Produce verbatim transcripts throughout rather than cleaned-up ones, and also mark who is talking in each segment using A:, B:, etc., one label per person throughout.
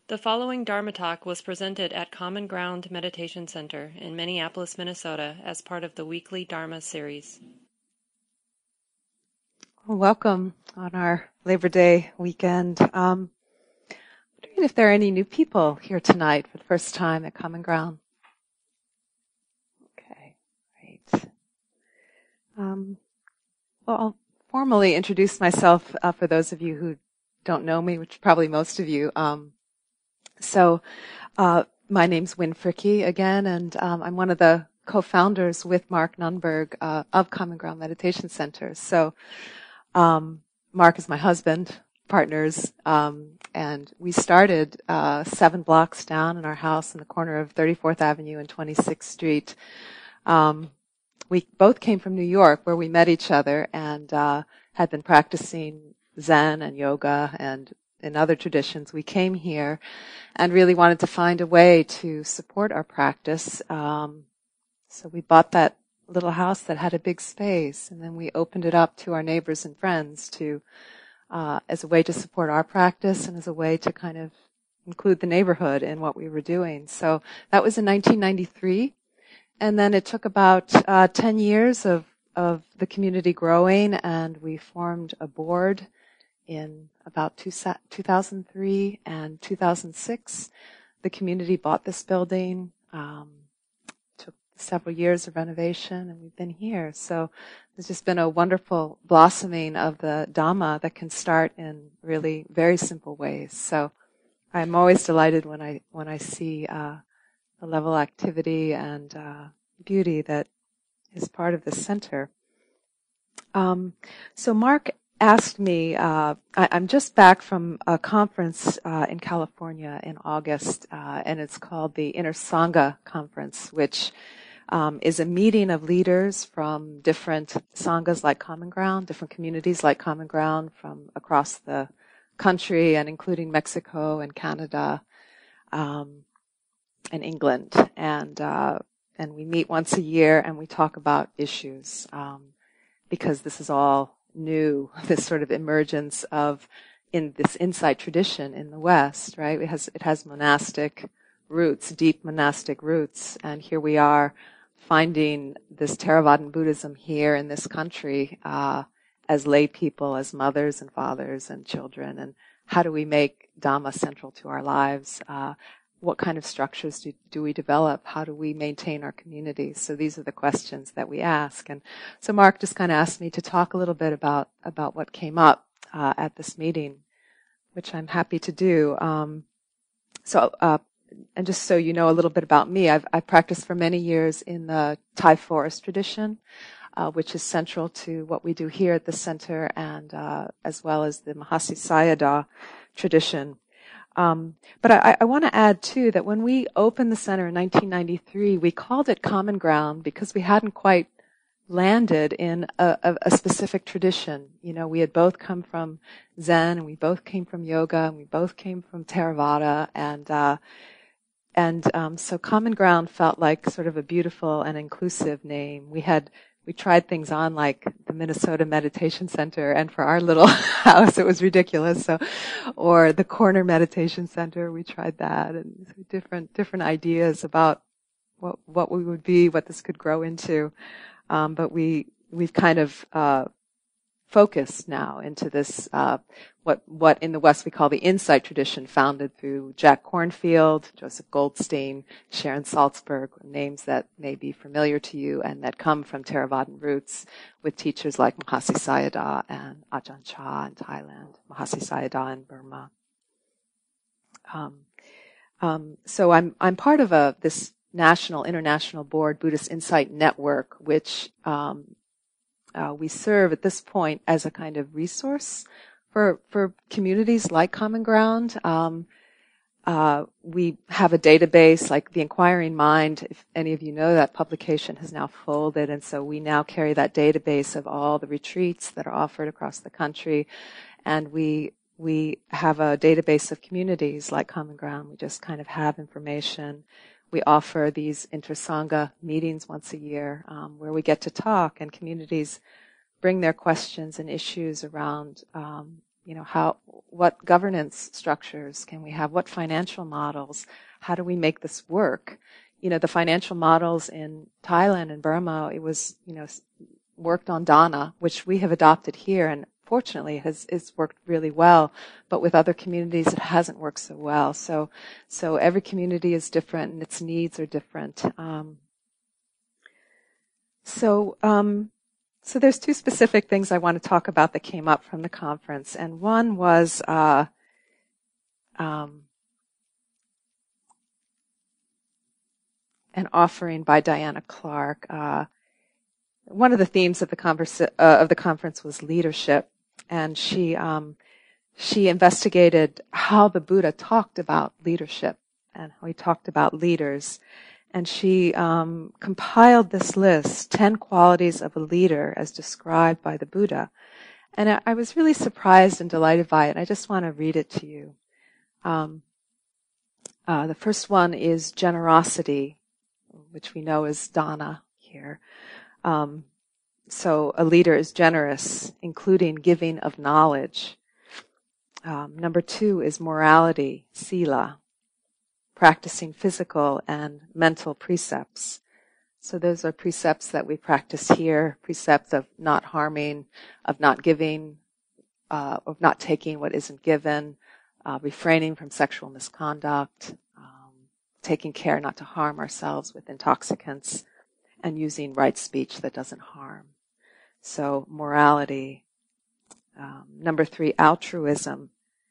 A: The following Dharma talk was presented at Common Ground Meditation Center in Minneapolis, Minnesota, as part of the weekly Dharma series.
B: Well, welcome on our Labor Day weekend. Um, wondering if there are any new people here tonight for the first time at Common Ground. Okay, great. Um, well, I'll formally introduce myself uh, for those of you who don't know me, which probably most of you. Um, so, uh, my name's Wynn Fricke again, and um, I'm one of the co-founders with Mark Nunberg uh, of Common Ground Meditation Center. So, um, Mark is my husband, partners, um, and we started uh, seven blocks down in our house in the corner of thirty-fourth Avenue and twenty-sixth Street. Um, we both came from New York, where we met each other, and uh, had been practicing Zen and yoga and in other traditions. We came here and really wanted to find a way to support our practice. Um, so we bought that little house that had a big space, and then we opened it up to our neighbors and friends to uh, as a way to support our practice and as a way to kind of include the neighborhood in what we were doing. So that was in nineteen ninety-three, and then it took about uh, ten years of of the community growing, and we formed a board in about two, two thousand three and two thousand six. The community bought this building. Um, took several years of renovation, and we've been here. So there's just been a wonderful blossoming of the Dhamma that can start in really very simple ways. So I'm always delighted when I when I see uh, the level of activity and uh, beauty that is part of the center. Um, so Mark asked me, uh, I, I'm just back from a conference uh, in California in August, uh, and it's called the Inner Sangha Conference, which um, is a meeting of leaders from different sanghas like Common Ground, different communities like Common Ground from across the country, and including Mexico and Canada um, and England. And uh, and we meet once a year, and we talk about issues, um, because this is all new, this sort of emergence of in this insight tradition in the West, right? It has it has monastic roots, deep monastic roots, and here we are finding this Theravadan Buddhism here in this country uh, as lay people, as mothers and fathers and children, and how do we make Dhamma central to our lives? Uh, what kind of structures do, do we develop? How do we maintain our communities? So these are the questions that we ask. And so Mark just kind of asked me to talk a little bit about, about what came up uh, at this meeting, which I'm happy to do. Um, so, uh, and just so you know a little bit about me, I've, I've practiced for many years in the Thai forest tradition, uh, which is central to what we do here at the center, and uh, as well as the Mahasi Sayadaw tradition. Um, but I, I want to add, too, that when we opened the center in nineteen ninety-three, we called it Common Ground because we hadn't quite landed in a, a, a specific tradition. You know, we had both come from Zen, and we both came from yoga, and we both came from Theravada, and uh, and um, so Common Ground felt like sort of a beautiful and inclusive name. We had We tried things on like the Minnesota Meditation Center, and for our little house it was ridiculous. So, or the Corner Meditation Center, we tried that, and different different ideas about what what we would be, what this could grow into. Um, but we we've kind of uh, focused now into this uh, what what in the West we call the insight tradition, founded through Jack Kornfield, Joseph Goldstein, Sharon Salzberg, names that may be familiar to you and that come from Theravadan roots, with teachers like Mahasi Sayadaw and Ajahn Chah in Thailand, Mahasi Sayadaw in Burma. Um, um, so I'm I'm part of a this national international board Buddhist Insight Network, which um, Uh, we serve at this point as a kind of resource for for communities like Common Ground. Um, uh, we have a database like the Inquiring Mind. If any of you know, that publication has now folded, and so we now carry that database of all the retreats that are offered across the country, and we we have a database of communities like Common Ground. We just kind of have information. We offer these inter-sangha meetings once a year um, where we get to talk, and communities bring their questions and issues around, um, you know, how, what governance structures can we have? What financial models? How do we make this work? You know, the financial models in Thailand and Burma, it was, you know, worked on Dana, which we have adopted here, and fortunately it has it's worked really well. But with other communities, it hasn't worked so well. So, so every community is different, and its needs are different. Um, so, um, so there's two specific things I want to talk about that came up from the conference, and one was uh, um, an offering by Diana Clark. Uh, one of the themes of the, converse, uh, of the conference was leadership, and she um, she investigated how the Buddha talked about leadership and how he talked about leaders. And she um, compiled this list, ten qualities of a leader as described by the Buddha. And I, I was really surprised and delighted by it. I just want to read it to you. Um, uh, the first one is generosity, which we know is dana here. Um, so a leader is generous, including giving of knowledge. Um, number two is morality, sila, practicing physical and mental precepts. So those are precepts that we practice here, precepts of not harming, of not giving, uh, of not taking what isn't given, uh, refraining from sexual misconduct, um, taking care not to harm ourselves with intoxicants, and using right speech that doesn't harm. So morality. Um, number three, altruism,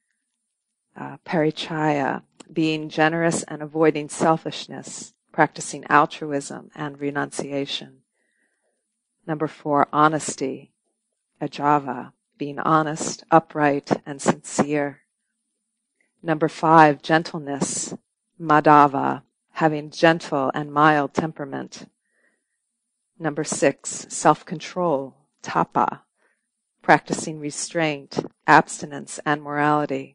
B: uh, parichaya, being generous and avoiding selfishness, practicing altruism and renunciation. Number four, honesty, ajava, being honest, upright, and sincere. Number five, gentleness, madhava, having gentle and mild temperament. Number six, self-control, tapa, practicing restraint, abstinence, and morality.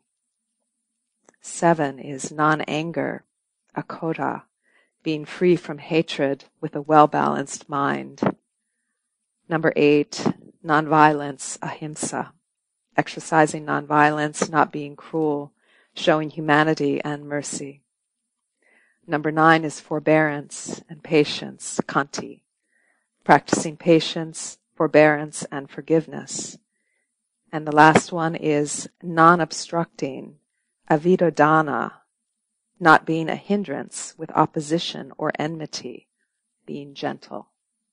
B: Seven is non-anger, akota, being free from hatred with a well-balanced mind. Number eight, nonviolence, ahimsa, exercising nonviolence, not being cruel, showing humanity and mercy. Number nine is forbearance and patience, khanti, practicing patience, forbearance, and forgiveness. And the last one is non-obstructing, avidodana, not being a hindrance with opposition or enmity, being gentle.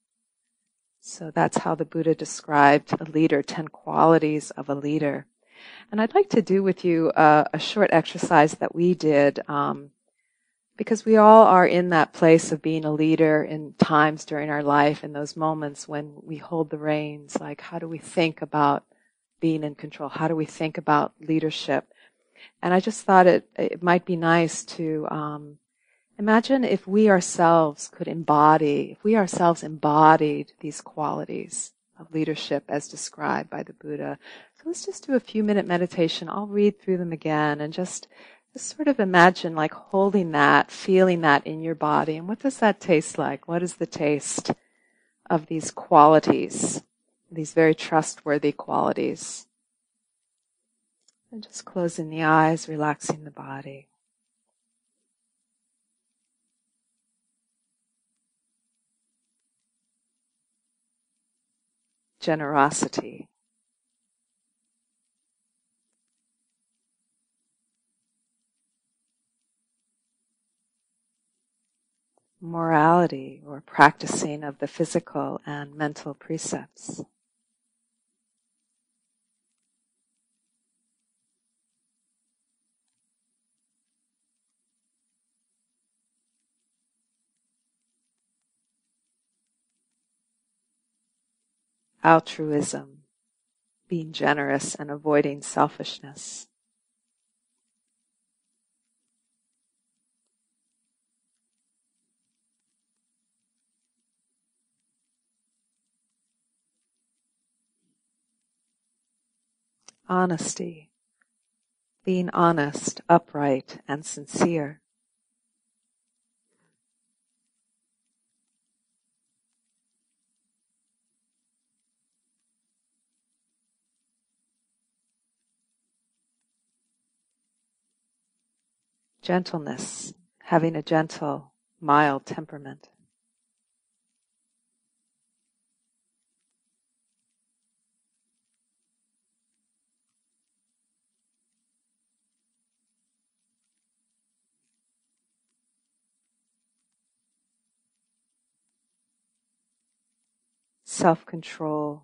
B: So that's how the Buddha described a leader, ten qualities of a leader. And I'd like to do with you uh, a short exercise that we did, um, because we all are in that place of being a leader in times during our life, in those moments when we hold the reins. Like, how do we think about being in control? How do we think about leadership? And I just thought it, it might be nice to um, imagine if we ourselves could embody, if we ourselves embodied these qualities of leadership as described by the Buddha. So let's just do a few minute meditation. I'll read through them again and just, just sort of imagine like holding that, feeling that in your body. And what does that taste like? What is the taste of these qualities, these very trustworthy qualities? And just closing the eyes, relaxing the body. Generosity. Morality, or practicing of the physical and mental precepts. Altruism, being generous and avoiding selfishness. Honesty, being honest, upright, and sincere. gentleness, having a gentle, mild temperament. Self-control.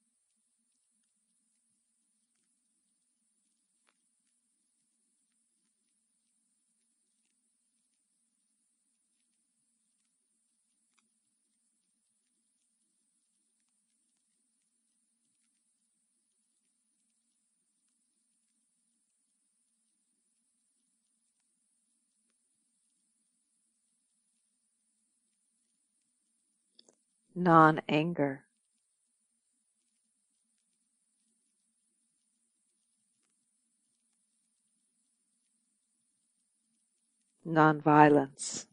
B: Non-anger. Non-violence.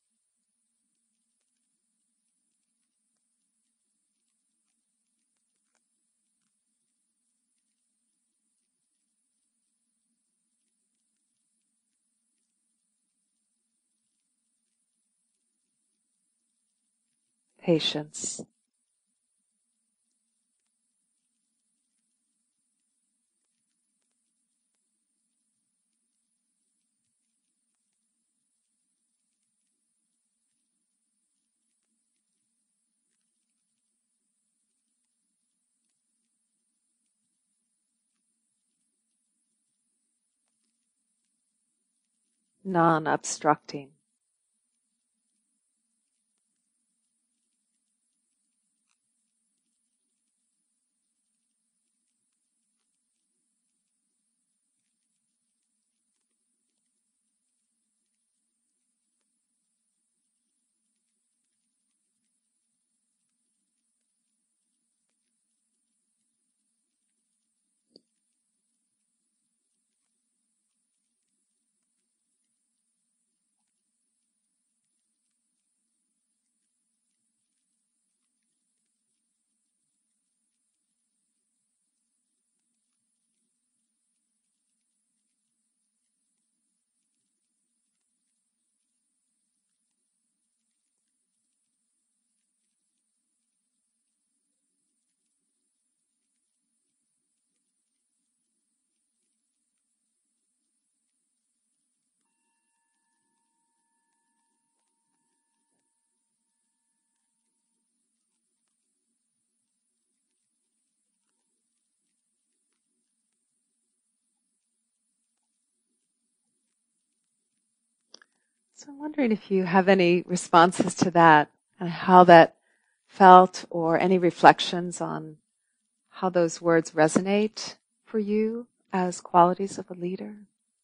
B: Patience. Non-obstructing. So I'm wondering if you have any responses to that and how that felt, or any reflections on how those words resonate for you as qualities of a leader.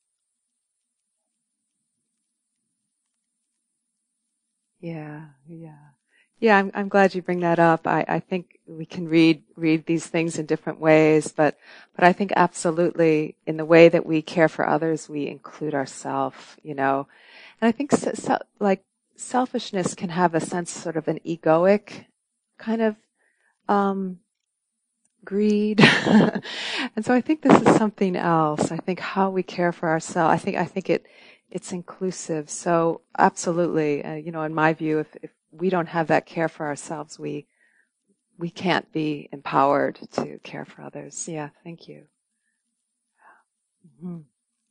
B: Yeah, yeah. Yeah, I'm, I'm glad you bring that up. I, I think we can read, read these things in different ways, but, but I think absolutely in the way that we care for others, we include ourselves, you know. And I think so, so, like selfishness can have a sense, sort of an egoic kind of, um, greed. And so I think this is something else. I think how we care for ourselves, I think, I think it, it's inclusive. So absolutely, uh, you know, in my view, if, if we don't have that care for ourselves, we, we can't be empowered to care for others. Yeah. Thank you. Mm-hmm.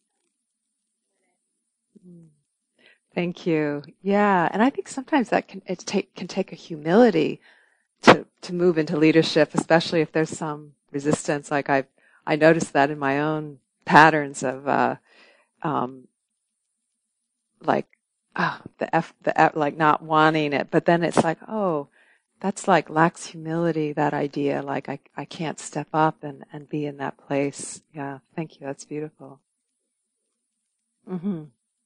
B: Mm-hmm. Thank you. Yeah. And I think sometimes that can, it take, can take a humility to, to move into leadership, especially if there's some resistance. Like I, I noticed that in my own patterns of, uh, um, like, ah, the F, the F, like not wanting it, but then it's like, oh, that's like lacks humility, that idea. Like I, I can't step up and, and be in that place. Yeah. Thank you. That's beautiful. Mm-hmm.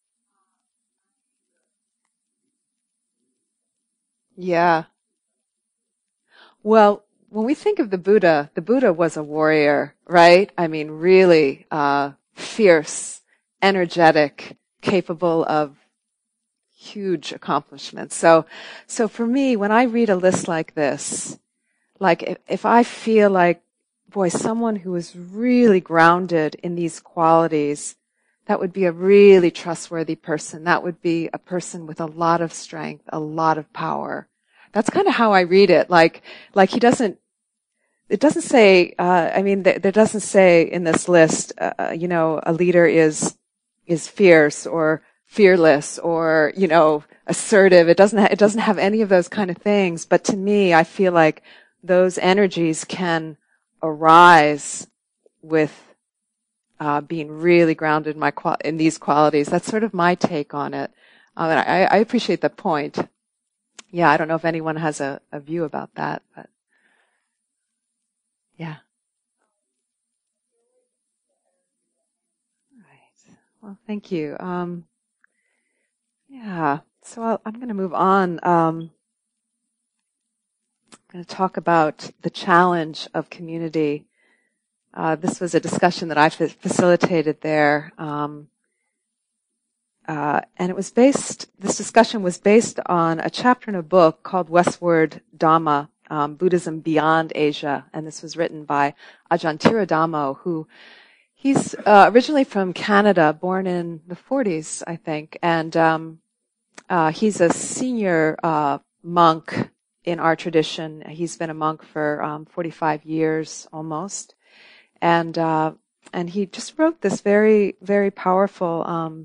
B: Yeah. Well, when we think of the Buddha, the Buddha was a warrior, right? I mean, really, uh, fierce, energetic, capable of huge accomplishments. So, so for me, when I read a list like this, like if, if I feel like, boy, someone who is really grounded in these qualities, that would be a really trustworthy person. That would be a person with a lot of strength, a lot of power. That's kind of how I read it. Like, like he doesn't, it doesn't say, uh, I mean, th- there doesn't say in this list, uh, you know, a leader is, is fierce or fearless or, you know, assertive. It doesn't, ha- it doesn't have any of those kind of things. But to me, I feel like those energies can arise with uh, being really grounded in my qual- in these qualities. That's sort of my take on it. Um, and I, I appreciate the point. Yeah, I don't know if anyone has a, a view about that, but yeah. All right. Well, thank you. Um, yeah. So I'll, I'm going to move on. Um, I'm going to talk about the challenge of community. Uh, this was a discussion that I f- facilitated there. Um, uh, and it was based, this discussion was based on a chapter in a book called Westward Dhamma, um, Buddhism Beyond Asia. And this was written by Ajahn Tiradamo, who he's uh, originally from Canada, born in the forties, I think. And um, uh, he's a senior uh, monk in our tradition. He's been a monk for um, forty-five years almost. And uh, and he just wrote this very, very powerful um,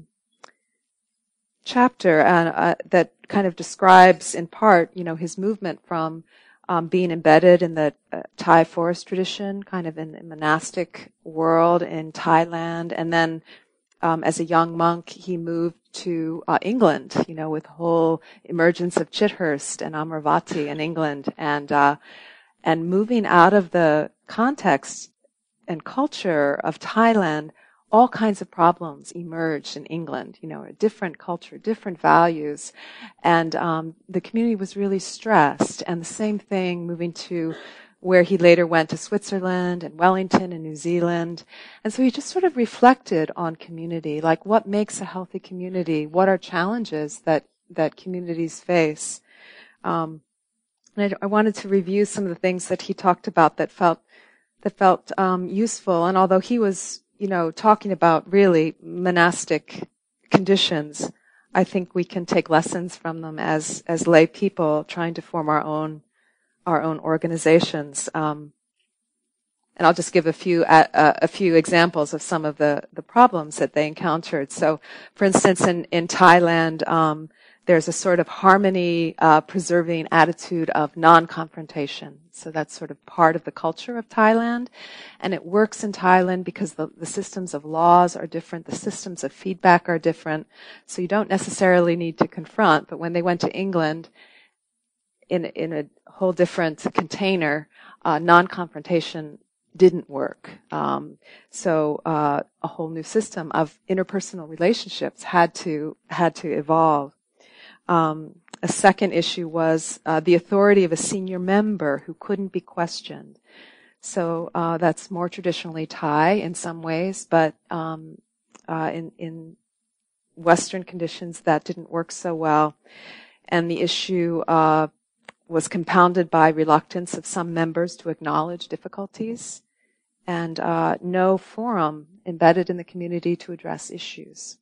B: chapter and uh, that kind of describes, in part, you know, his movement from um, being embedded in the uh, Thai forest tradition, kind of in the monastic world in Thailand, and then um, as a young monk, he moved to uh, England, you know, with the whole emergence of Chithurst and Amaravati in England, and uh, and moving out of the context and culture of Thailand, all kinds of problems emerged in England, you know, a different culture, different values. And um, the community was really stressed. And the same thing moving to where he later went to Switzerland and Wellington and New Zealand. And so he just sort of reflected on community, like what makes a healthy community? What are challenges that, that communities face? Um, and I, I wanted to review some of the things that he talked about that felt that felt um, useful. And although he was, you know, talking about really monastic conditions, I think we can take lessons from them as as lay people trying to form our own our own organizations. Um, and I'll just give a few uh, a few examples of some of the the problems that they encountered. So, for instance, in in Thailand, um, there's a sort of harmony uh, preserving attitude of non-confrontation. So that's sort of part of the culture of Thailand. And it works in Thailand because the, the systems of laws are different, the systems of feedback are different. So you don't necessarily need to confront. But when they went to England, in, in a whole different container, uh, non-confrontation didn't work. Um, so uh, a whole new system of interpersonal relationships had to had to evolve. Um, a second issue was uh, the authority of a senior member who couldn't be questioned. So uh, that's more traditionally Thai in some ways, but um, uh, in, in Western conditions that didn't work so well. And the issue uh, was compounded by reluctance of some members to acknowledge difficulties and uh, no forum embedded in the community to address issues.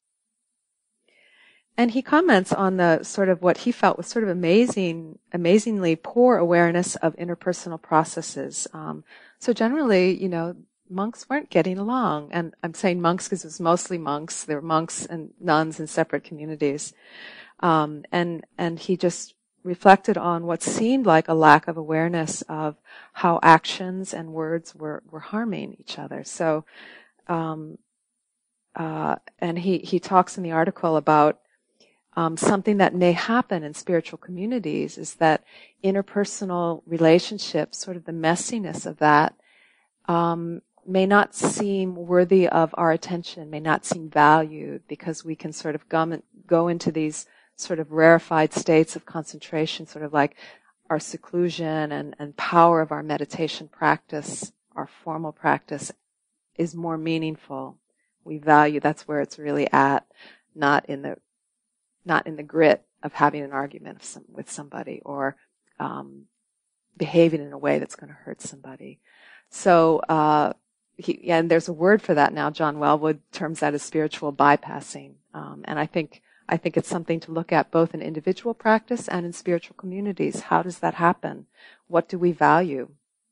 B: And he comments on the sort of what he felt was sort of amazing, amazingly poor awareness of interpersonal processes. Um, so generally, you know, monks weren't getting along. And I'm saying monks because it was mostly monks. There were monks and nuns in separate communities. Um, and, and he just reflected on what seemed like a lack of awareness of how actions and words were, were harming each other. So, um, uh, and he, he talks in the article about Um, something that may happen in spiritual communities is that interpersonal relationships, sort of the messiness of that, um, may not seem worthy of our attention, may not seem valued, because we can sort of go, go into these sort of rarefied states of concentration, sort of like our seclusion and, and power of our meditation practice, our formal practice, is more meaningful. We value, that's where it's really at, not in the not in the grit of having an argument with somebody or um, behaving in a way that's going to hurt somebody. So, uh, he, and there's a word for that now. John Wellwood terms that as spiritual bypassing, um, and I think I think it's something to look at both in individual practice and in spiritual communities. How does that happen? What do we value?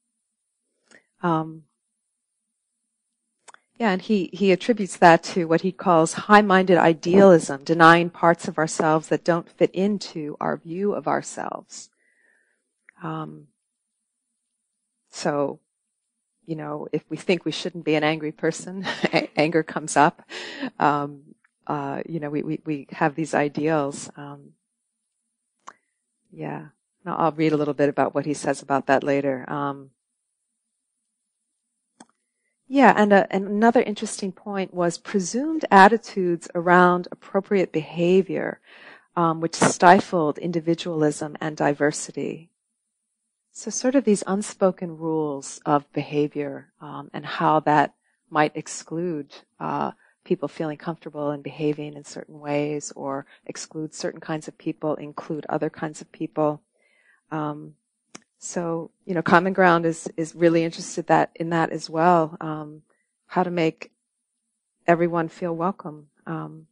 B: Um, yeah, and he, he attributes that to what he calls high-minded idealism, denying parts of ourselves that don't fit into our view of ourselves. Um, so, you know, if we think we shouldn't be an angry person, anger comes up. Um, uh, you know, we, we, we have these ideals. Um, yeah, I'll read a little bit about what he says about that later. Um, Yeah, and, uh, and another interesting point was presumed attitudes around appropriate behavior, um, which stifled individualism and diversity. So sort of these unspoken rules of behavior um, and how that might exclude uh, people feeling comfortable and behaving in certain ways, or exclude certain kinds of people, include other kinds of people. Um, So, you know, Common Ground is, is really interested that in that as well, um, how to make everyone feel welcome. Um,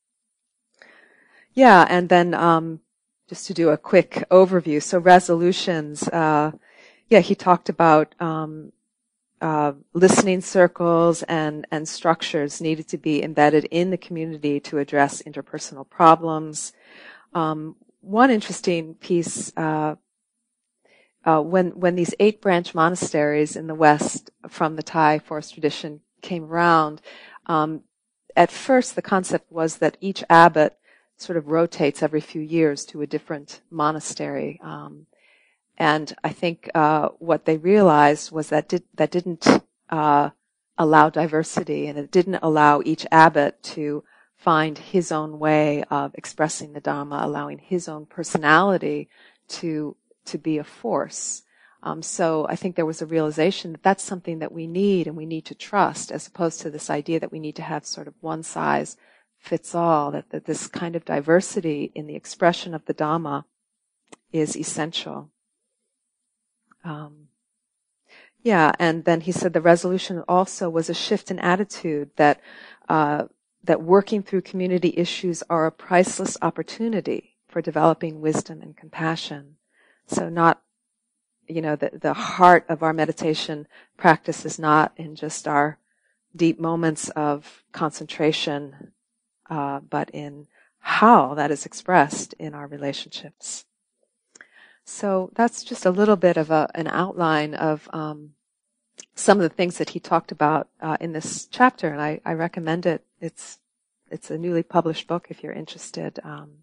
B: yeah, and then um, just to do a quick overview. So resolutions, uh, yeah, he talked about um, uh, listening circles and, and structures needed to be embedded in the community to address interpersonal problems. Um, one interesting piece uh Uh, when when these eight branch monasteries in the West from the Thai forest tradition came around, um, at first the concept was that each abbot sort of rotates every few years to a different monastery, um, and I think uh, what they realized was that did, that didn't uh, allow diversity, and it didn't allow each abbot to find his own way of expressing the Dhamma, allowing his own personality to to be a force. Um, so I think there was a realization that that's something that we need and we need to trust, as opposed to this idea that we need to have sort of one size fits all, that, that this kind of diversity in the expression of the Dhamma is essential. Um, yeah, and then he said the resolution also was a shift in attitude that uh, that working through community issues are a priceless opportunity for developing wisdom and compassion. So not, you know, the, the heart of our meditation practice is not in just our deep moments of concentration, uh, but in how that is expressed in our relationships. So that's just a little bit of a, an outline of um, some of the things that he talked about uh, in this chapter, and I, I recommend it. It's it's a newly published book if you're interested. Um,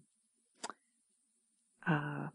B: uh,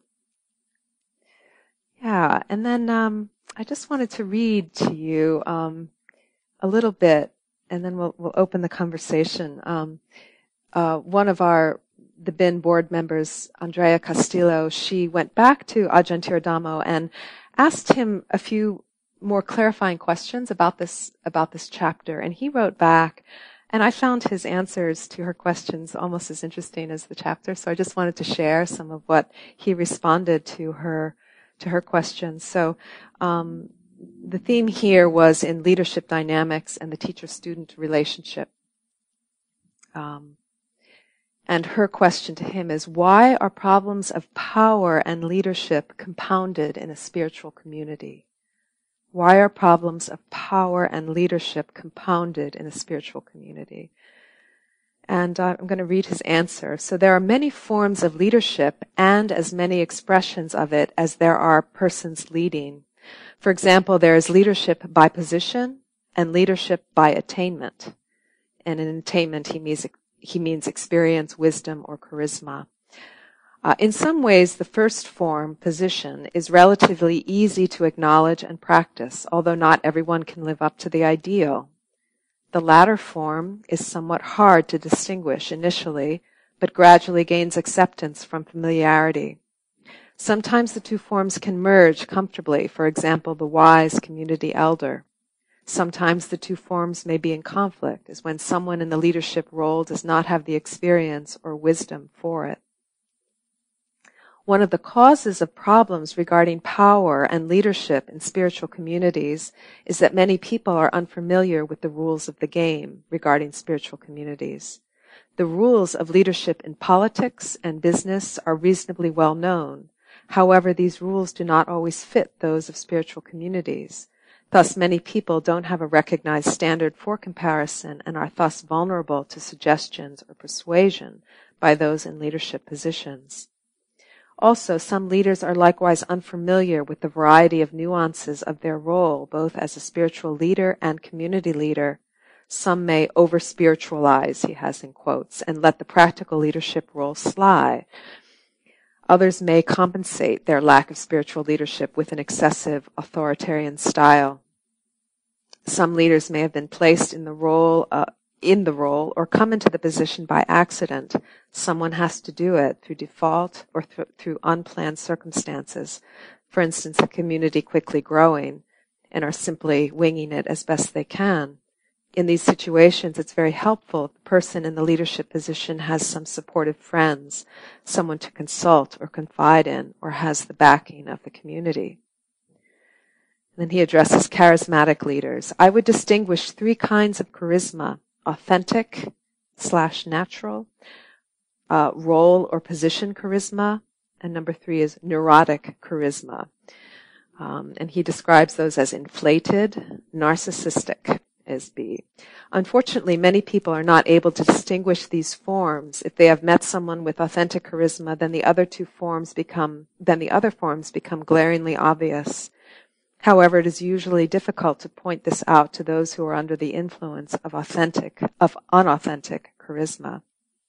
B: Yeah, and then um, I just wanted to read to you um, a little bit, and then we'll we'll open the conversation. Um, uh, one of our the B I N board members, Andrea Castillo, she went back to Ajahn Tiradamo and asked him a few more clarifying questions about this about this chapter, and he wrote back. And I found his answers to her questions almost as interesting as the chapter, so I just wanted to share some of what he responded to her. to her questions. So um, the theme here was in leadership dynamics and the teacher-student relationship. Um, and her question to him is, why are problems of power and leadership compounded in a spiritual community? Why are problems of power and leadership compounded in a spiritual community? And uh, I'm going to read his answer. So there are many forms of leadership and as many expressions of it as there are persons leading. For example, there is leadership by position and leadership by attainment. And in attainment, he means, he means experience, wisdom, or charisma. Uh, in some ways, the first form, position, is relatively easy to acknowledge and practice, although not everyone can live up to the ideal. The latter form is somewhat hard to distinguish initially, but gradually gains acceptance from familiarity. Sometimes the two forms can merge comfortably, for example, the wise community elder. Sometimes the two forms may be in conflict, as when someone in the leadership role does not have the experience or wisdom for it. One of the causes of problems regarding power and leadership in spiritual communities is that many people are unfamiliar with the rules of the game regarding spiritual communities. The rules of leadership in politics and business are reasonably well known. However, these rules do not always fit those of spiritual communities. Thus, many people don't have a recognized standard for comparison and are thus vulnerable to suggestions or persuasion by those in leadership positions. Also, some leaders are likewise unfamiliar with the variety of nuances of their role, both as a spiritual leader and community leader. Some may over-spiritualize, he has in quotes, and let the practical leadership role slide. Others may compensate their lack of spiritual leadership with an excessive authoritarian style. Some leaders may have been placed in the role, uh, in the role or come into the position by accident. Someone has to do it through default or th- through unplanned circumstances. For instance, a community quickly growing and are simply winging it as best they can. In these situations, it's very helpful if the person in the leadership position has some supportive friends, someone to consult or confide in, or has the backing of the community. And then he addresses charismatic leaders. I would distinguish three kinds of charisma: authentic slash natural, uh, role or position charisma, and number three is neurotic charisma. Um, and he describes those as inflated, narcissistic, as B. Unfortunately, many people are not able to distinguish these forms. If they have met someone with authentic charisma, then the other two forms become, then the other forms become glaringly obvious. However, it is usually difficult to point this out to those who are under the influence of authentic, of unauthentic charisma.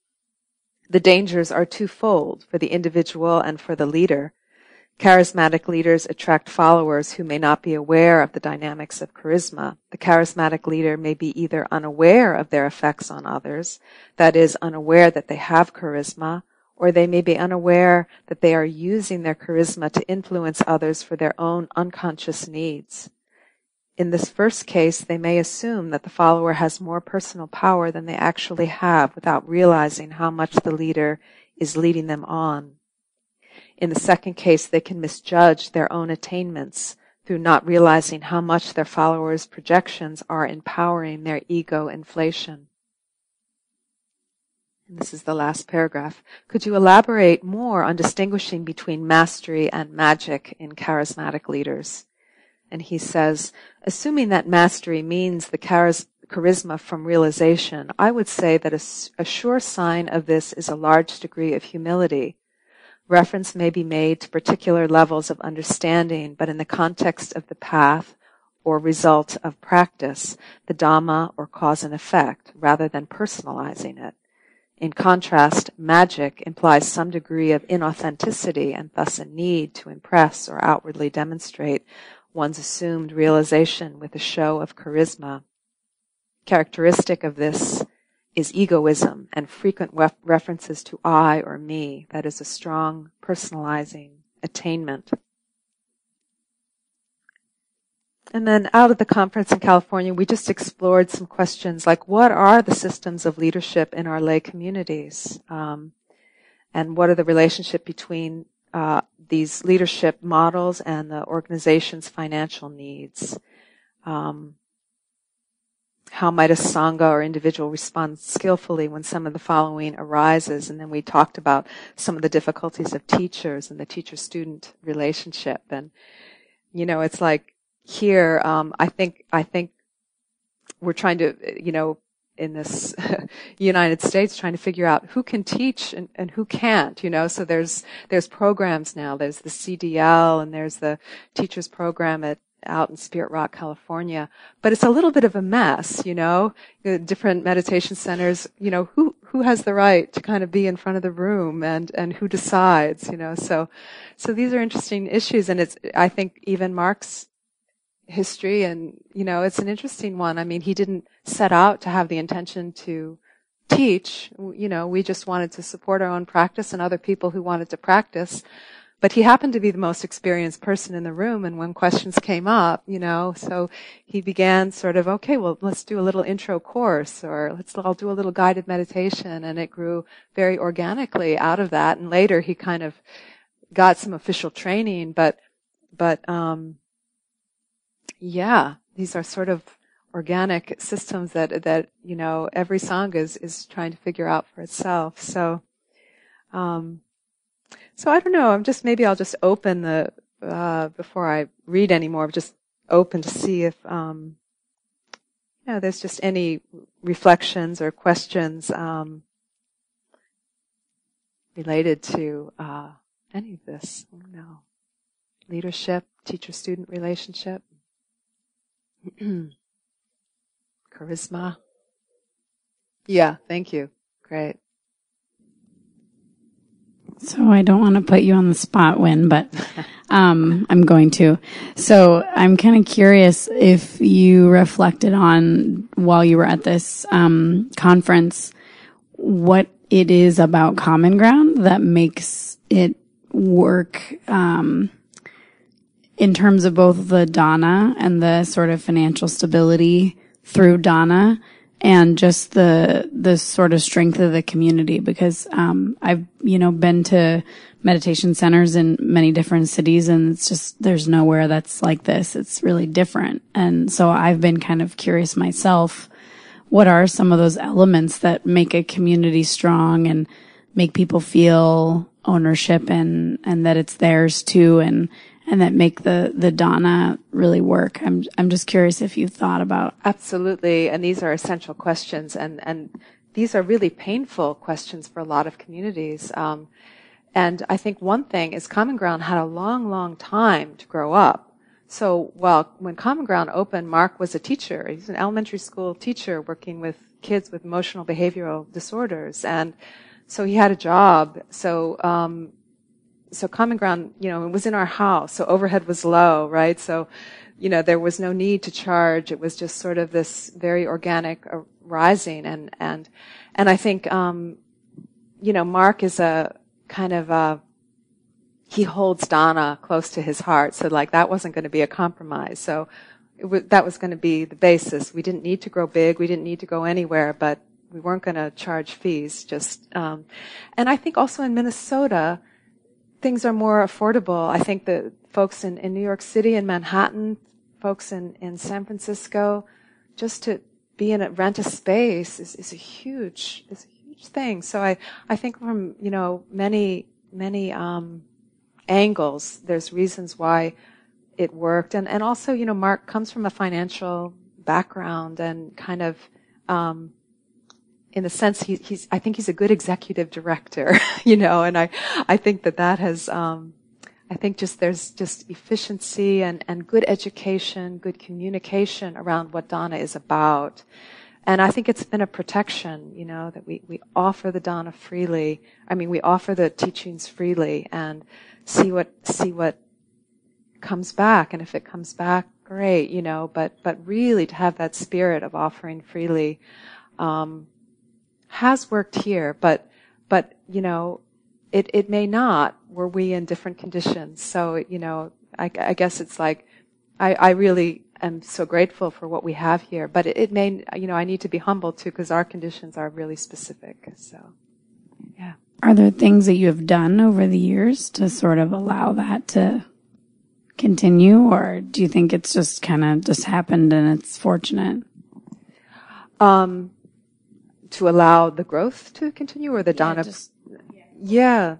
B: The dangers are twofold for the individual and for the leader. Charismatic leaders attract followers who may not be aware of the dynamics of charisma. The charismatic leader may be either unaware of their effects on others, that is, unaware that they have charisma, or they may be unaware that they are using their charisma to influence others for their own unconscious needs. In this first case, they may assume that the follower has more personal power than they actually have without realizing how much the leader is leading them on. In the second case, they can misjudge their own attainments through not realizing how much their followers' projections are empowering their ego inflation. And this is the last paragraph. Could you elaborate more on distinguishing between mastery and magic in charismatic leaders? And he says, assuming that mastery means the charis- charisma from realization, I would say that a, a sure sign of this is a large degree of humility. Reference may be made to particular levels of understanding, but in the context of the path or result of practice, the Dhamma or cause and effect, rather than personalizing it. In contrast, magic implies some degree of inauthenticity and thus a need to impress or outwardly demonstrate one's assumed realization with a show of charisma. Characteristic of this is egoism and frequent ref- references to I or me, that is a strong personalizing attainment. And then out of the conference in California, we just explored some questions like, what are the systems of leadership in our lay communities? Um, and what are the relationship between uh, these leadership models and the organization's financial needs? Um, How might a sangha or individual respond skillfully when some of the following arises? And then we talked about some of the difficulties of teachers and the teacher-student relationship. And, you know, it's like here, um, I think, I think we're trying to, you know, in this United States, trying to figure out who can teach and, and who can't, you know. So there's, there's programs now. There's the C D L and there's the teachers program at out in Spirit Rock, California. But it's a little bit of a mess, you know, the different meditation centers, you know, who, who has the right to kind of be in front of the room and, and who decides, you know, so, so these are interesting issues. And it's, I think even Mark's history and, you know, it's an interesting one. I mean, he didn't set out to have the intention to teach, you know, we just wanted to support our own practice and other people who wanted to practice. But he happened to be the most experienced person in the room, and when questions came up, you know, so he began sort of, okay, well, let's do a little intro course, or let's all do a little guided meditation, and it grew very organically out of that. And later he kind of, got some official training, but, but, um, yeah, these are sort of organic systems that, that, you know, every Sangha is, is trying to figure out for itself. So, um, so I don't know, I'm just, maybe I'll just open the, uh, before I read any more, just open to see if, um, you know, there's just any reflections or questions, um, related to, uh, any of this. I don't know. Leadership, teacher-student relationship. Charisma. Yeah, thank you. Great.
C: So I don't want to put you on the spot, Win, but um, I'm going to. So I'm kind of curious if you reflected on, while you were at this um, conference, what it is about Common Ground that makes it work um, in terms of both the dana and the sort of financial stability through dana, and just the the sort of strength of the community. Because um I've, you know, been to meditation centers in many different cities, and it's just, there's nowhere that's like this. It's really different. And so I've been kind of curious myself, what are some of those elements that make a community strong and make people feel ownership and and that it's theirs too, and and that make the, the dana really work? I'm, I'm just curious if you thought about.
B: Absolutely. And these are essential questions, and, and these are really painful questions for a lot of communities. Um, and I think one thing is Common Ground had a long, long time to grow up. So, well, when Common Ground opened, Mark was a teacher. He's an elementary school teacher working with kids with emotional behavioral disorders. And so he had a job. So, um, So Common Ground, you know, it was in our house, so overhead was low, right? So, you know, there was no need to charge. It was just sort of this very organic uh, rising, and and and I think, um, you know, Mark is a kind of a, he holds dana close to his heart, so like that wasn't going to be a compromise. So it w- that was going to be the basis. We didn't need to grow big. We didn't need to go anywhere, but we weren't going to charge fees. Just, um, and I think also in Minnesota, things are more affordable. I think the folks in, in New York City and Manhattan, folks in, in San Francisco, just to be in a rent a space is, is a huge, is a huge thing. So I, I think from, you know, many, many, um, angles, there's reasons why it worked. And, and also, you know, Mark comes from a financial background and kind of, um, in the sense he, he's, I think he's a good executive director, you know, and I, I think that that has, um, I think just there's just efficiency and, and good education, good communication around what dana is about. And I think it's been a protection, you know, that we, we offer the dana freely. I mean, we offer the teachings freely and see what, see what comes back. And if it comes back, great, you know, but, but really to have that spirit of offering freely, um, has worked here, but, but, you know, it, it may not, were we in different conditions. So, you know, I, I guess it's like, I, I really am so grateful for what we have here, but it, it may, you know, I need to be humble too, because our conditions are really specific. So, yeah.
C: Are there things that you have done over the years to sort of allow that to continue, or do you think it's just kind of just happened and it's fortunate?
B: Um, to allow the growth to continue, or the
C: yeah,
B: dana?
C: Just, yeah.
B: yeah.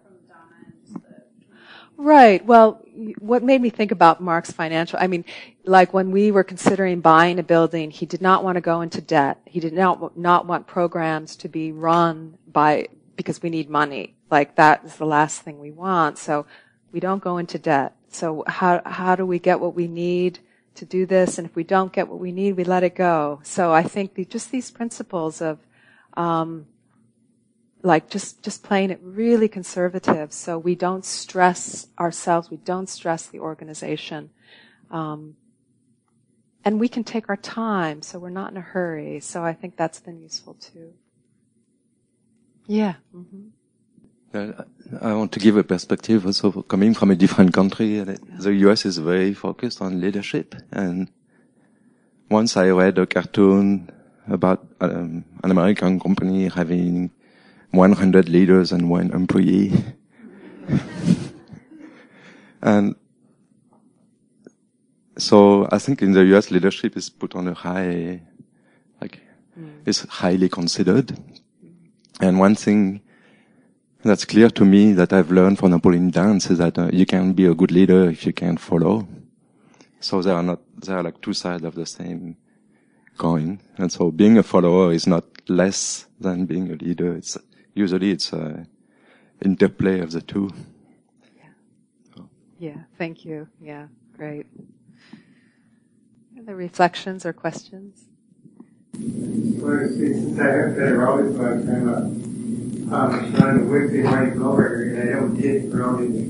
B: Right. Well, what made me think about Mark's financial, I mean, like when we were considering buying a building, he did not want to go into debt. He did not, not want programs to be run by, because we need money. Like that is the last thing we want. So we don't go into debt. So how, how do we get what we need to do this? And if we don't get what we need, we let it go. So I think the, just these principles of, um, like just, just playing it really conservative so we don't stress ourselves, we don't stress the organization. Um, and we can take our time, so we're not in a hurry. So I think that's been useful too. Yeah. Mm-hmm.
D: Uh, I want to give a perspective also coming from a different country. The U S is very focused on leadership, and once I read a cartoon about um, an American company having one hundred leaders and one employee. And so I think in the U S leadership is put on a high, like, mm. is highly considered. And one thing that's clear to me that I've learned, for example, in dance is that uh, you can be a good leader if you can follow. So they are not, they are like two sides of the same coin. And so being a follower is not less than being a leader. It's usually it's a interplay of the two.
B: Yeah, thank you. Yeah, great. Other reflections or questions?
E: Well, since I haven't been around for a time, uh, um, trying to whip it right over, and I don't get around in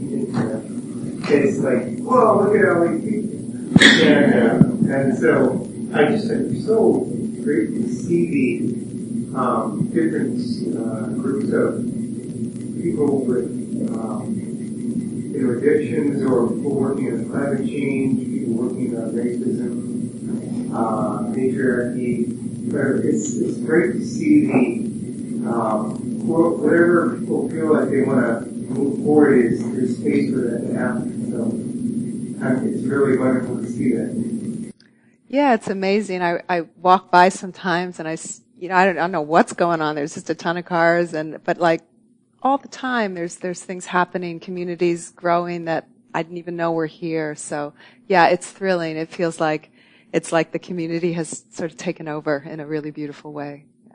E: the it's like, whoa, look at all these people. And, uh, and so I just am so great to see the um, different uh, groups of people with um, you know, addictions, or people working on climate change, people working on racism, uh, patriarchy. It's, it's great to see the, um, whatever people feel like they want to move forward, is there's space for that to happen. So um, it's really wonderful to see that.
B: Yeah, it's amazing. I, I walk by sometimes and I, you know, I don't, I don't know what's going on. There's just a ton of cars, and, but like, all the time there's, there's things happening, communities growing that I didn't even know were here. So yeah, it's thrilling. It feels like, it's like the community has sort of taken over in a really beautiful way. Yeah.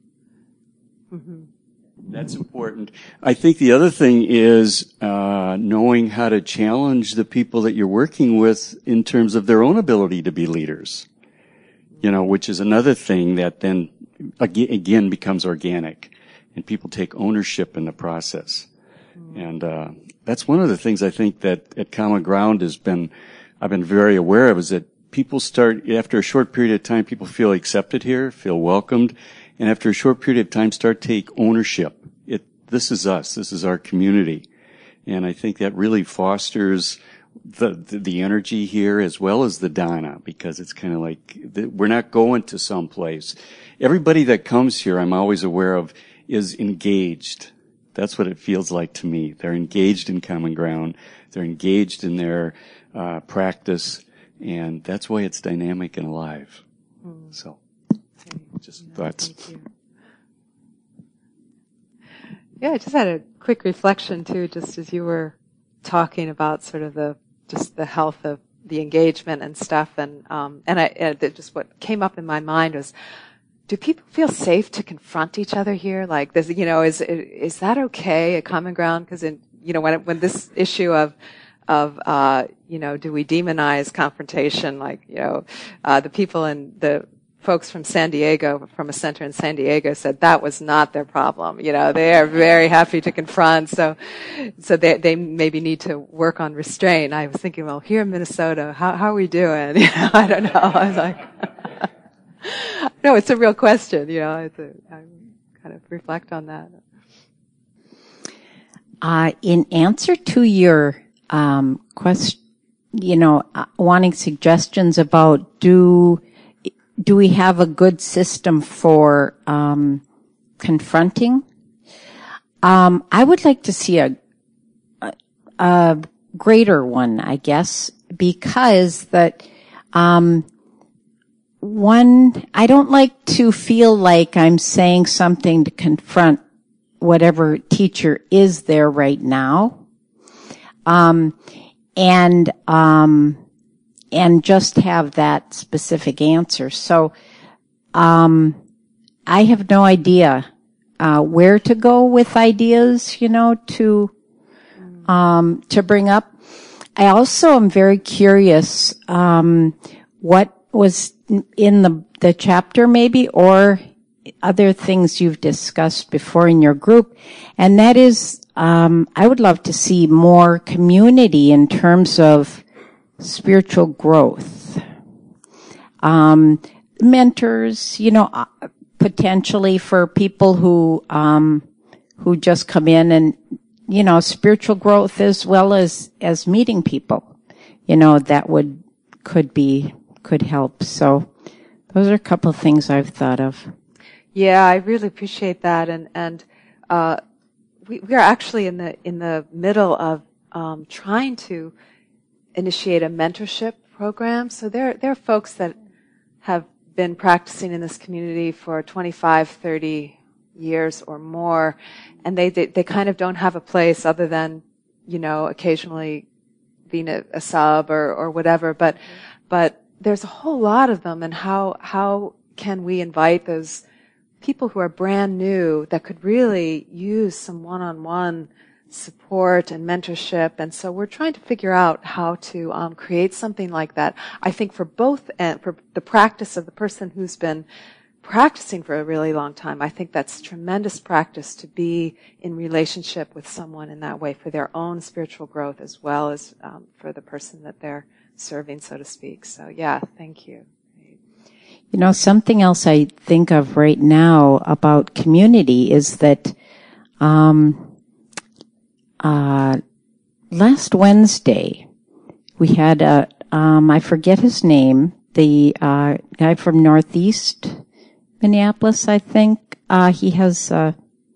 B: Mm-hmm.
F: That's important. I think the other thing is uh knowing how to challenge the people that you're working with in terms of their own ability to be leaders. You know, which is another thing that then again becomes organic, and people take ownership in the process. Mm-hmm. And uh that's one of the things I think that at Common Ground has been I've been very aware of, is that people start, after a short period of time, people feel accepted here, feel welcomed, and after a short period of time start to take ownership. It, this is us, this is our community. And I think that really fosters the, the, the energy here as well as the Dana, because it's kind of like, the, we're not going to some place. Everybody that comes here, I'm always aware of, is engaged. That's what it feels like to me. They're engaged in Common Ground. They're engaged in their uh, practice. And that's why it's dynamic and alive. Mm. So, just yeah, thoughts.
B: Thank you. Yeah, I just had a quick reflection too, just as you were talking about sort of the, just the health of the engagement and stuff. And, um, and I, uh, just what came up in my mind was, do people feel safe to confront each other here? Like, this, you know, is, is that okay at Common Ground? Cause in, you know, when, when this issue of, of, uh, you know, do we demonize confrontation? Like, you know, uh, the people in the folks from San Diego, from a center in San Diego, said that was not their problem. You know, they are very happy to confront. So, so they, they maybe need to work on restraint. I was thinking, well, here in Minnesota, how, how are we doing? You know, I don't know. I was like, no, it's a real question. You know, it's a, I kind of reflect on that.
G: Uh, in answer to your Um, question, you know, uh, wanting suggestions about do, do we have a good system for, um, confronting? Um, I would like to see a, a, a greater one, I guess, because that, um, one, I don't like to feel like I'm saying something to confront whatever teacher is there right now. Um, and, um, and just have that specific answer. So, um, I have no idea, uh, where to go with ideas, you know, to, um, to bring up. I also am very curious, um, what was in the, the chapter maybe, or other things you've discussed before in your group, and that is, Um, I would love to see more community in terms of spiritual growth. Um, mentors, you know, uh, potentially for people who, um, who just come in and, you know, spiritual growth as well as, as meeting people, you know, that would, could be, could help. So those are a couple of things I've thought of.
B: Yeah, I really appreciate that. And, and, uh, We, we are actually in the in the middle of um, trying to initiate a mentorship program. So there, there are folks that have been practicing in this community for twenty-five, thirty years or more, and they, they, they kind of don't have a place other than, you know, occasionally being a, a sub or, or whatever, but, but there's a whole lot of them, and how, how can we invite those people who are brand new that could really use some one-on-one support and mentorship. And so we're trying to figure out how to um, create something like that. I think for both, and for the practice of the person who's been practicing for a really long time, I think that's tremendous practice to be in relationship with someone in that way for their own spiritual growth as well as um, for the person that they're serving, so to speak. So yeah, thank you.
G: You know, something else I think of right now about community is that um, uh, last Wednesday we had a, um, I forget his name, the uh, guy from Northeast Minneapolis, I think. Uh, he has uh,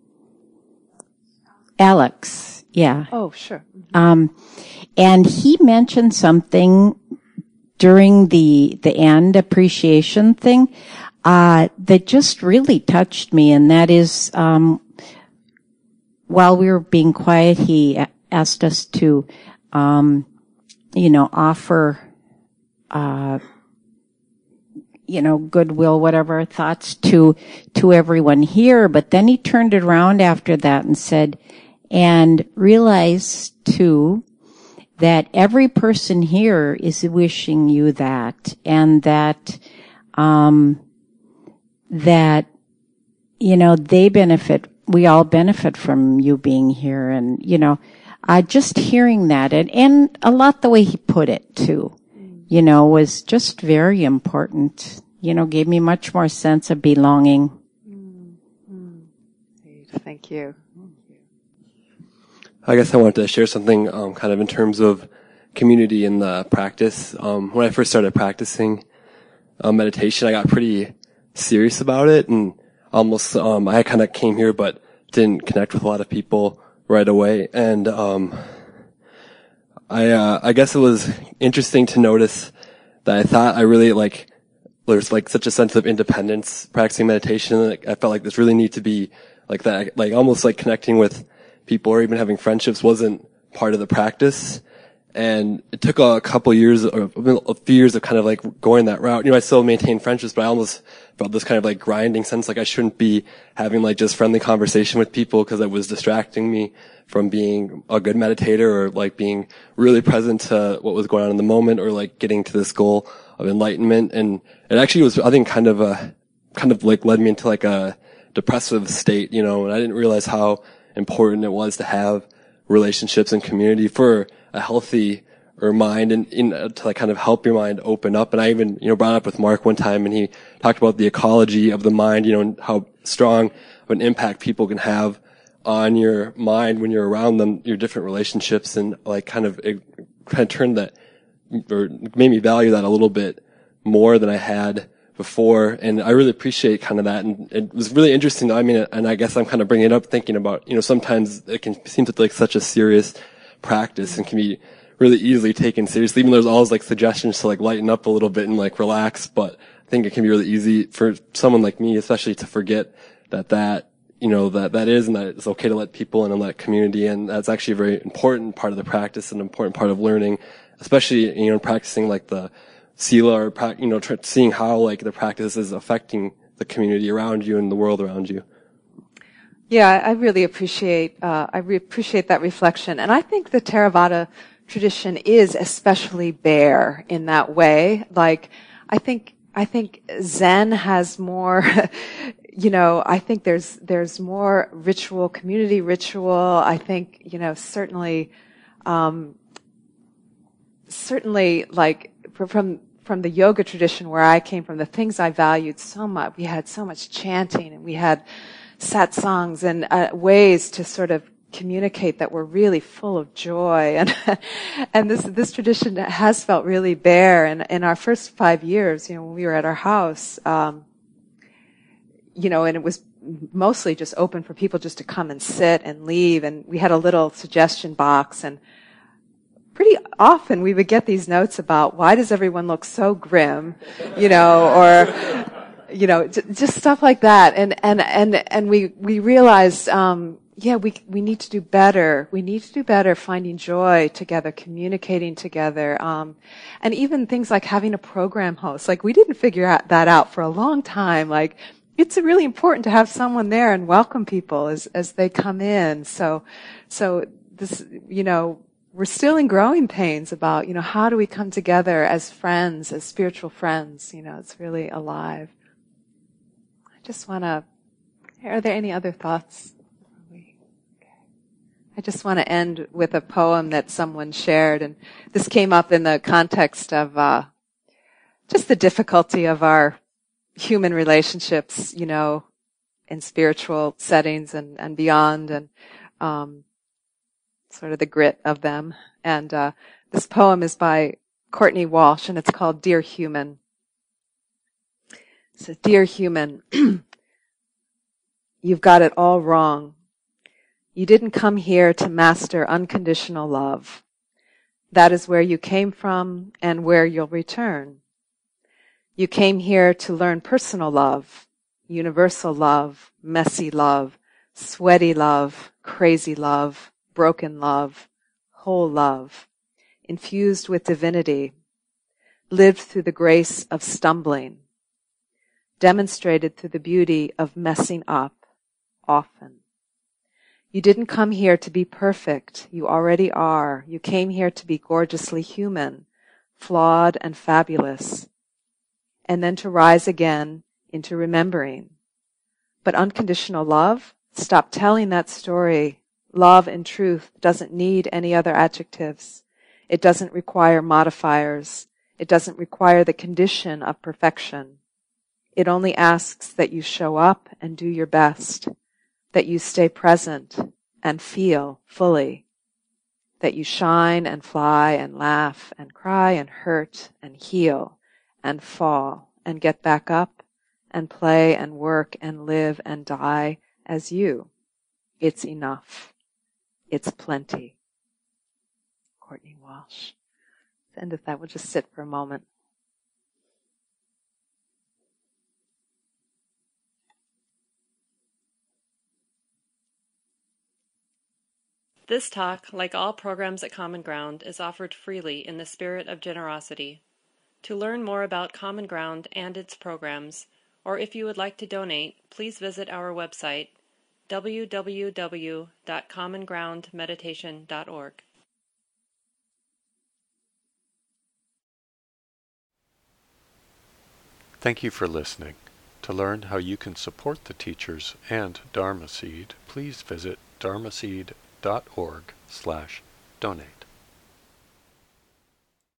G: Alex, yeah.
B: Oh, sure.
G: Um, and he mentioned something during the the end appreciation thing uh, that just really touched me, and that is, um, while we were being quiet, he a- asked us to, um, you know, offer, uh, you know, goodwill, whatever thoughts to to everyone here. But then he turned it around after that and said, and realize too that every person here is wishing you that, and that, um, that, you know, they benefit, we all benefit from you being here. And, you know, uh, just hearing that, and, and a lot the way he put it too, you know, was just very important, you know, gave me much more sense of belonging.
B: Mm-hmm. Thank you.
H: I guess I wanted to share something um, kind of in terms of community in the practice. Um, when I first started practicing uh, meditation, I got pretty serious about it, and almost um, I kind of came here but didn't connect with a lot of people right away. And um, I uh, I guess it was interesting to notice that I thought I really like there's like such a sense of independence practicing meditation. Like, I felt like this really need to be like that, like almost like connecting with people or even having friendships wasn't part of the practice. And it took a couple years or a few years of kind of like going that route. You know, I still maintain friendships, but I almost felt this kind of like grinding sense, like I shouldn't be having like just friendly conversation with people because it was distracting me from being a good meditator or like being really present to what was going on in the moment or like getting to this goal of enlightenment. And it actually was, I think, kind of a, kind of like led me into like a depressive state, you know, and I didn't realize how important it was to have relationships and community for a healthy or mind and in, uh, to like kind of help your mind open up. And I even, you know, brought up with Mark one time and he talked about the ecology of the mind, you know, and how strong of an impact people can have on your mind when you're around them, your different relationships, and like kind of, it kind of turned that or made me value that a little bit more than I had before. And I really appreciate kind of that. And it was really interesting. I mean, and I guess I'm kind of bringing it up thinking about, you know, sometimes it can seem to like such a serious practice and can be really easily taken seriously, even though there's always like suggestions to like lighten up a little bit and like relax. But I think it can be really easy for someone like me, especially, to forget that that, you know, that that is, and that it's okay to let people in and let community in. That's actually a very important part of the practice, an important part of learning, especially, you know, practicing like the Sila, or, you know, seeing how like the practice is affecting the community around you and the world around you.
B: Yeah, I really appreciate, uh, I re- appreciate that reflection. And I think the Theravada tradition is especially bare in that way. Like, I think, I think Zen has more, you know, I think there's, there's more ritual, community ritual. I think, you know, certainly, um, certainly like from, from the yoga tradition where I came from, the things I valued so much, we had so much chanting and we had satsangs and uh, ways to sort of communicate that were really full of joy. And and this this tradition has felt really bare. And in our first five years, you know, when we were at our house, um, you know, and it was mostly just open for people just to come and sit and leave. And we had a little suggestion box, and pretty often we would get these notes about why does everyone look so grim, you know, or, you know, j- just stuff like that. And, and, and, and we, we realized, um, yeah, we, we need to do better. We need to do better finding joy together, communicating together, um, and even things like having a program host. Like, we didn't figure out that out for a long time. Like, it's really important to have someone there and welcome people as, as they come in. So, so this, you know, we're still in growing pains about, you know, how do we come together as friends, as spiritual friends? You know, it's really alive. I just want to, are there any other thoughts? I just want to end with a poem that someone shared, and this came up in the context of uh, just the difficulty of our human relationships, you know, in spiritual settings and, and beyond, and um, sort of the grit of them. And uh, this poem is by Courtney Walsh, and it's called Dear Human. It says, Dear Human, you've got it all wrong. You didn't come here to master unconditional love. That is where you came from and where you'll return. You came here to learn personal love, universal love, messy love, sweaty love, crazy love, broken love, whole love, infused with divinity, lived through the grace of stumbling, demonstrated through the beauty of messing up often. You didn't come here to be perfect. You already are. You came here to be gorgeously human, flawed and fabulous, and then to rise again into remembering. But unconditional love? Stop telling that story. Love in truth doesn't need any other adjectives. It doesn't require modifiers. It doesn't require the condition of perfection. It only asks that you show up and do your best, that you stay present and feel fully, that you shine and fly and laugh and cry and hurt and heal and fall and get back up and play and work and live and die as you. It's enough. It's plenty. Courtney Walsh. Let's end with that. We'll just sit for a moment.
A: This talk, like all programs at Common Ground, is offered freely in the spirit of generosity. To learn more about Common Ground and its programs, or if you would like to donate, please visit our website, w w w dot common ground meditation dot org.
I: Thank you for listening. To learn how you can support the teachers and Dharma Seed, please visit dharma seed dot org slash donate.